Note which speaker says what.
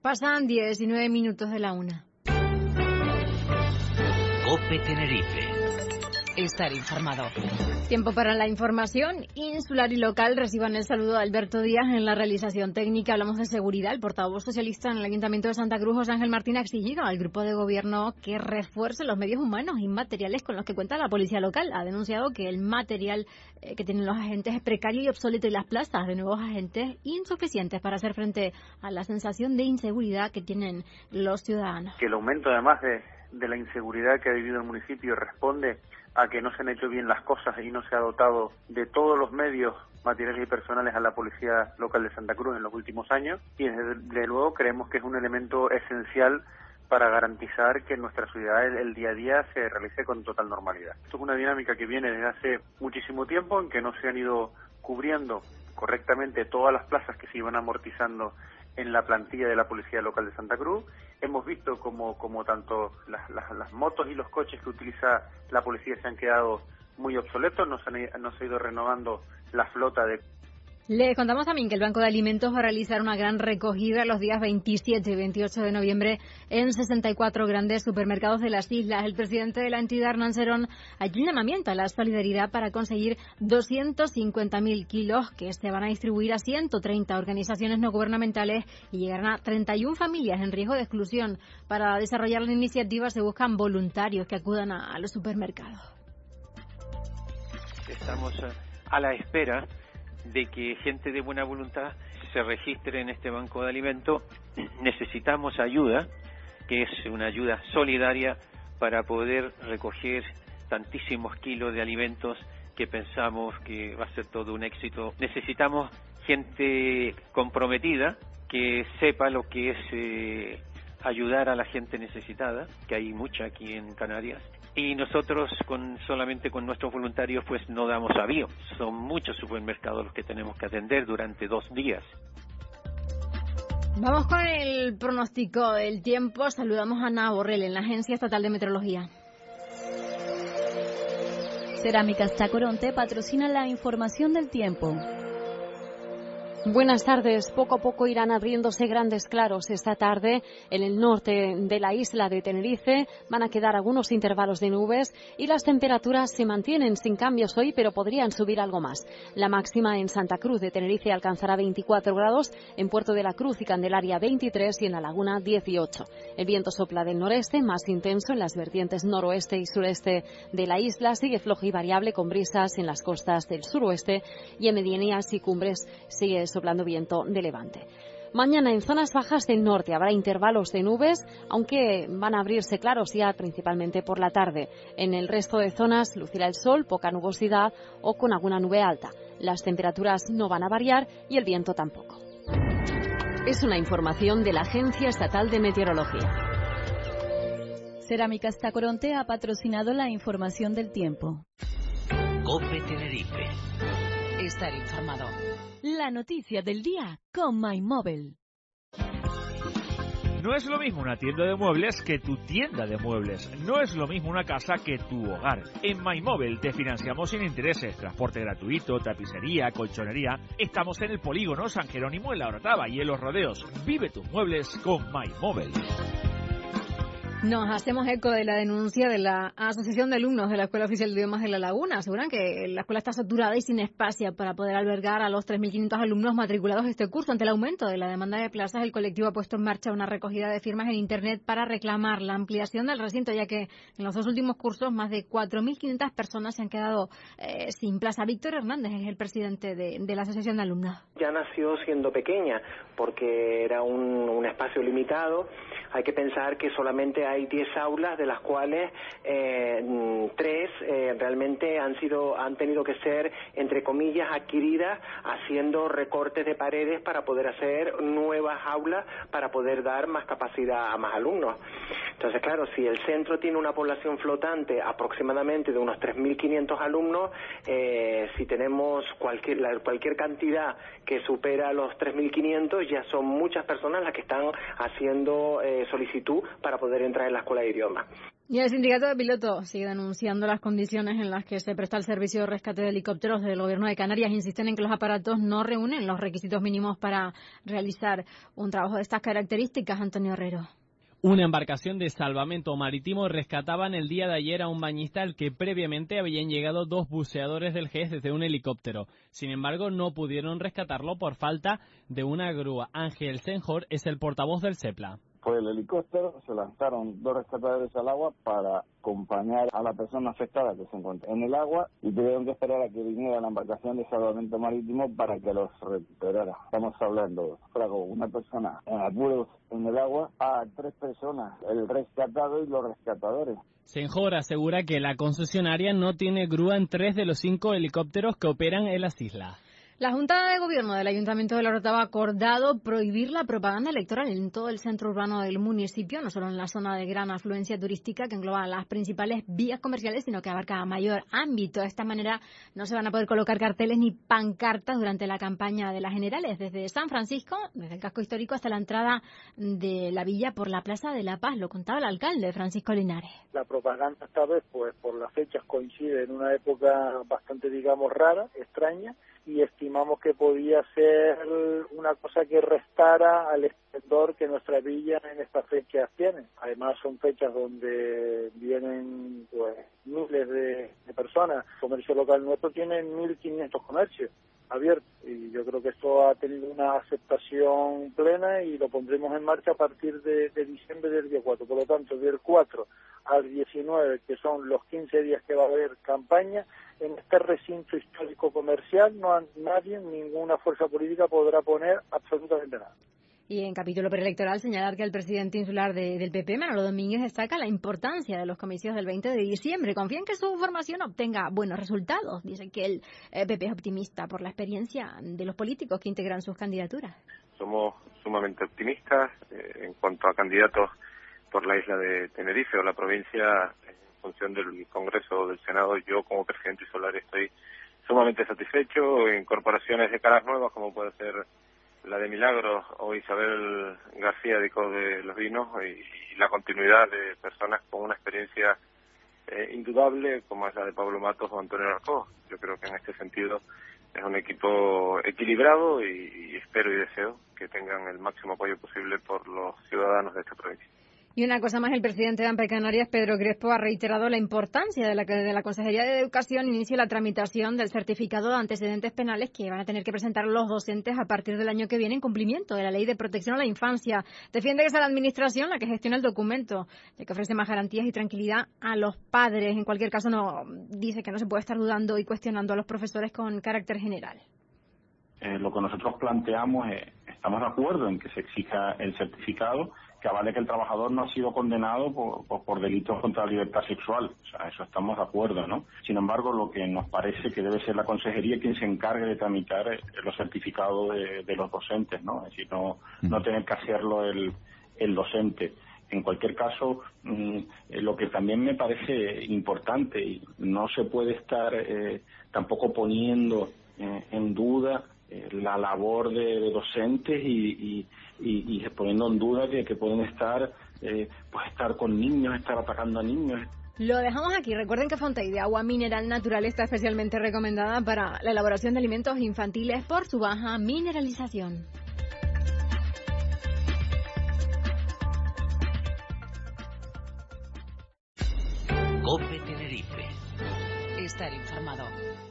Speaker 1: Pasan 19 minutos de la 1.
Speaker 2: COPE Tenerife.
Speaker 3: Estar informado.
Speaker 1: Tiempo para la información insular y local. Reciban el saludo de Alberto Díaz en la realización técnica. Hablamos de seguridad. El portavoz socialista en el Ayuntamiento de Santa Cruz, José Ángel Martín, ha exigido al grupo de gobierno que refuerce los medios humanos y materiales con los que cuenta la policía local. Ha denunciado que el material que tienen los agentes es precario y obsoleto y las plazas de nuevos agentes insuficientes para hacer frente a la sensación de inseguridad que tienen los ciudadanos.
Speaker 4: Que el aumento, además de la inseguridad que ha vivido el municipio, responde a que no se han hecho bien las cosas y no se ha dotado de todos los medios materiales y personales a la policía local de Santa Cruz en los últimos años, y desde luego creemos que es un elemento esencial para garantizar que en nuestra ciudad el día a día se realice con total normalidad. Esto es una dinámica que viene desde hace muchísimo tiempo, en que no se han ido cubriendo correctamente todas las plazas que se iban amortizando en la plantilla de la Policía Local de Santa Cruz. Hemos visto como tanto las motos y los coches que utiliza la policía se han quedado muy obsoletos, no se ha ido renovando la flota de...
Speaker 1: Les contamos también que el Banco de Alimentos va a realizar una gran recogida los días 27 y 28 de noviembre en 64 grandes supermercados de las islas. El presidente de la entidad, Hernán Serón, ha hecho un llamamiento a la solidaridad para conseguir 250.000 kilos que se van a distribuir a 130 organizaciones no gubernamentales y llegarán a 31 familias en riesgo de exclusión. Para desarrollar la iniciativa se buscan voluntarios que acudan a los supermercados.
Speaker 5: Estamos a la espera de que gente de buena voluntad se registre en este banco de alimentos. Necesitamos ayuda, que es una ayuda solidaria para poder recoger tantísimos kilos de alimentos que pensamos que va a ser todo un éxito. Necesitamos gente comprometida, que sepa lo que es ayudar a la gente necesitada, que hay mucha aquí en Canarias. Y nosotros solamente con nuestros voluntarios pues no damos avío. Son muchos supermercados los que tenemos que atender durante 2 días.
Speaker 1: Vamos con el pronóstico del tiempo. Saludamos a Ana Borrell en la Agencia Estatal de Meteorología.
Speaker 6: Cerámicas Tacoronte patrocina la información del tiempo.
Speaker 7: Buenas tardes. Poco a poco irán abriéndose grandes claros esta tarde en el norte de la isla de Tenerife. Van a quedar algunos intervalos de nubes y las temperaturas se mantienen sin cambios hoy, pero podrían subir algo más. La máxima en Santa Cruz de Tenerife alcanzará 24 grados, en Puerto de la Cruz y Candelaria 23 y en La Laguna 18. El viento sopla del noreste, más intenso en las vertientes noroeste y sureste de la isla. Sigue flojo y variable con brisas en las costas del suroeste y en medianías y cumbres sigue soplando viento de levante. Mañana en zonas bajas del norte habrá intervalos de nubes, aunque van a abrirse claros ya principalmente por la tarde. En el resto de zonas lucirá el sol, poca nubosidad o con alguna nube alta. Las temperaturas no van a variar y el viento tampoco.
Speaker 6: Es una información de la Agencia Estatal de Meteorología. Cerámicas Tacoronte ha patrocinado la información del tiempo.
Speaker 2: COPE Tenerife.
Speaker 3: Estar informado.
Speaker 6: La noticia del día con MyMobile.
Speaker 8: No es lo mismo una tienda de muebles que tu tienda de muebles. No es lo mismo una casa que tu hogar. En MyMobile te financiamos sin intereses, transporte gratuito, tapicería, colchonería. Estamos en el Polígono San Jerónimo en La Orotava y en Los Rodeos. Vive tus muebles con MyMobile.
Speaker 1: Nos hacemos eco de la denuncia de la Asociación de Alumnos de la Escuela Oficial de Idiomas de La Laguna. Aseguran que la escuela está saturada y sin espacio para poder albergar a los 3.500 alumnos matriculados este curso. Ante el aumento de la demanda de plazas, el colectivo ha puesto en marcha una recogida de firmas en Internet para reclamar la ampliación del recinto, ya que en los 2 últimos cursos más de 4.500 personas se han quedado sin plaza. Víctor Hernández es el presidente de la Asociación de Alumnos.
Speaker 9: Ya nació siendo pequeña porque era un espacio limitado. Hay que pensar que solamente hay 10 aulas, de las cuales 3 realmente han tenido que ser, entre comillas, adquiridas, haciendo recortes de paredes para poder hacer nuevas aulas, para poder dar más capacidad a más alumnos. Entonces, claro, si el centro tiene una población flotante aproximadamente de unos 3.500 alumnos, si tenemos cualquier cantidad que supera los 3.500, ya son muchas personas las que están haciendo solicitud para poder entrar en la escuela de idiomas.
Speaker 1: Y el sindicato de pilotos sigue denunciando las condiciones en las que se presta el servicio de rescate de helicópteros del Gobierno de Canarias. Insisten en que los aparatos no reúnen los requisitos mínimos para realizar un trabajo de estas características. Antonio Herrero.
Speaker 10: Una embarcación de salvamento marítimo rescataba en el día de ayer a un bañista al que previamente habían llegado 2 buceadores del GES desde un helicóptero. Sin embargo, no pudieron rescatarlo por falta de una grúa. Ángel Senjor es el portavoz del SEPLA.
Speaker 11: Por el helicóptero se lanzaron 2 rescatadores al agua para acompañar a la persona afectada que se encuentra en el agua y tuvieron que esperar a que viniera la embarcación de salvamento marítimo para que los recuperara. Estamos hablando, una persona en apuros en el agua, a 3 personas, el rescatado y los rescatadores.
Speaker 10: Senjor asegura que la concesionaria no tiene grúa en 3 de los 5 helicópteros que operan en las islas.
Speaker 1: La Junta de Gobierno del Ayuntamiento de La Orotava ha acordado prohibir la propaganda electoral en todo el centro urbano del municipio, no solo en la zona de gran afluencia turística que engloba las principales vías comerciales, sino que abarca mayor ámbito. De esta manera no se van a poder colocar carteles ni pancartas durante la campaña de las generales, desde San Francisco, desde el casco histórico hasta la entrada de la villa por la Plaza de la Paz. Lo contaba el alcalde Francisco Linares.
Speaker 12: La propaganda esta vez, pues por las fechas coincide en una época bastante, rara, extraña, y estimamos que podía ser una cosa que restara al esplendor que nuestra villa en estas fechas tiene. Además son fechas donde vienen miles de personas. El comercio local nuestro tiene 1.500 comercios abiertos y yo creo que esto ha tenido una aceptación plena y lo pondremos en marcha a partir de diciembre del día 4. Por lo tanto, del 4 al 19, que son los 15 días que va a haber campaña, en este recinto histórico comercial nadie, ninguna fuerza política podrá poner absolutamente nada.
Speaker 1: Y en capítulo preelectoral señalar que el presidente insular del PP, Manolo Domínguez, destaca la importancia de los comicios del 20 de diciembre. Confía en que su formación obtenga buenos resultados. Dice que el PP es optimista por la experiencia de los políticos que integran sus candidaturas.
Speaker 13: Somos sumamente optimistas en cuanto a candidatos por la isla de Tenerife o la provincia. En función del Congreso o del Senado, yo como presidente insular estoy sumamente satisfecho. Incorporaciones de caras nuevas como puede ser la de Milagros o Isabel García de los Vinos y la continuidad de personas con una experiencia indudable como es la de Pablo Matos o Antonio Arcó. Yo creo que en este sentido es un equipo equilibrado y espero y deseo que tengan el máximo apoyo posible por los ciudadanos de esta provincia.
Speaker 1: Y una cosa más, el presidente de AMPE Canarias, Pedro Crespo, ha reiterado la importancia de que la Consejería de Educación inicie la tramitación del certificado de antecedentes penales que van a tener que presentar los docentes a partir del año que viene en cumplimiento de la Ley de Protección a la Infancia. Defiende que es la Administración la que gestiona el documento, ya que ofrece más garantías y tranquilidad a los padres. En cualquier caso, dice que no se puede estar dudando y cuestionando a los profesores con carácter general.
Speaker 14: Lo que nosotros planteamos es, estamos de acuerdo en que se exija el certificado que avale que el trabajador no ha sido condenado por delitos contra la libertad sexual. O sea, eso estamos de acuerdo, ¿no? Sin embargo, lo que nos parece que debe ser la Consejería quien se encargue de tramitar los certificados de los docentes, ¿no? Es decir, no tener que hacerlo el docente. En cualquier caso, lo que también me parece importante, y no se puede estar tampoco poniendo en duda la labor de docentes y poniendo en duda que pueden estar con niños, estar atacando a niños.
Speaker 1: Lo dejamos aquí. Recuerden que Fontaine de agua mineral natural está especialmente recomendada para la elaboración de alimentos infantiles por su baja mineralización.